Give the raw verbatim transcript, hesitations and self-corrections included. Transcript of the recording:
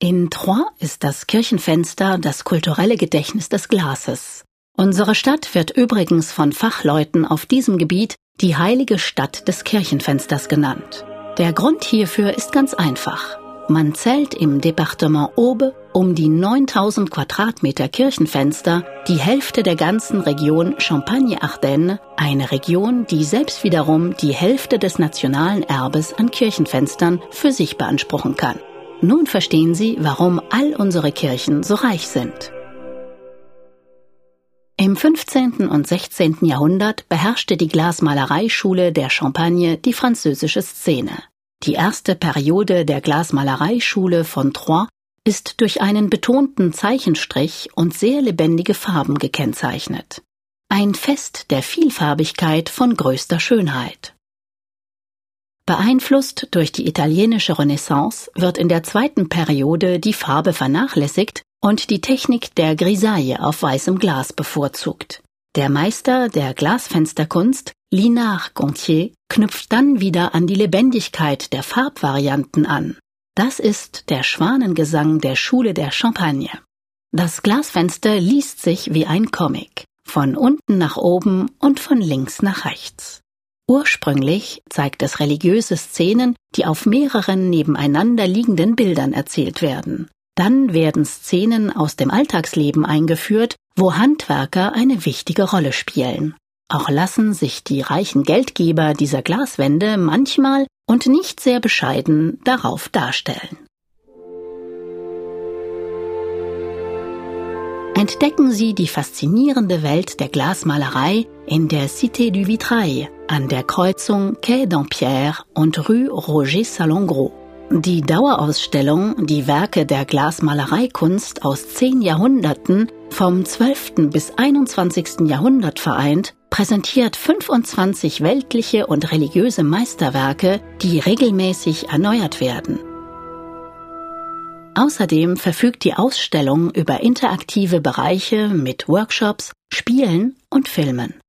In Troyes ist das Kirchenfenster das kulturelle Gedächtnis des Glases. Unsere Stadt wird übrigens von Fachleuten auf diesem Gebiet die heilige Stadt des Kirchenfensters genannt. Der Grund hierfür ist ganz einfach. Man zählt im Departement Aube um die neuntausend Quadratmeter Kirchenfenster, die Hälfte der ganzen Region Champagne-Ardenne, eine Region, die selbst wiederum die Hälfte des nationalen Erbes an Kirchenfenstern für sich beanspruchen kann. Nun verstehen Sie, warum all unsere Kirchen so reich sind. Im fünfzehnten und sechzehnten Jahrhundert beherrschte die Glasmalereischule der Champagne die französische Szene. Die erste Periode der Glasmalereischule von Troyes ist durch einen betonten Zeichenstrich und sehr lebendige Farben gekennzeichnet. Ein Fest der Vielfarbigkeit von größter Schönheit. Beeinflusst durch die italienische Renaissance wird in der zweiten Periode die Farbe vernachlässigt und die Technik der Grisaille auf weißem Glas bevorzugt. Der Meister der Glasfensterkunst, Linard-Gontier, knüpft dann wieder an die Lebendigkeit der Farbvarianten an. Das ist der Schwanengesang der Schule der Champagne. Das Glasfenster liest sich wie ein Comic, von unten nach oben und von links nach rechts. Ursprünglich zeigt es religiöse Szenen, die auf mehreren nebeneinander liegenden Bildern erzählt werden. Dann werden Szenen aus dem Alltagsleben eingeführt, wo Handwerker eine wichtige Rolle spielen. Auch lassen sich die reichen Geldgeber dieser Glaswände manchmal und nicht sehr bescheiden darauf darstellen. Entdecken Sie die faszinierende Welt der Glasmalerei in der Cité du Vitrail an der Kreuzung Quai Dampierre und Rue Roger Salengro. Die Dauerausstellung Die Werke der Glasmalereikunst aus zehn Jahrhunderten, vom zwölften bis einundzwanzigsten Jahrhundert vereint, präsentiert fünfundzwanzig weltliche und religiöse Meisterwerke, die regelmäßig erneuert werden. Außerdem verfügt die Ausstellung über interaktive Bereiche mit Workshops, Spielen und Filmen.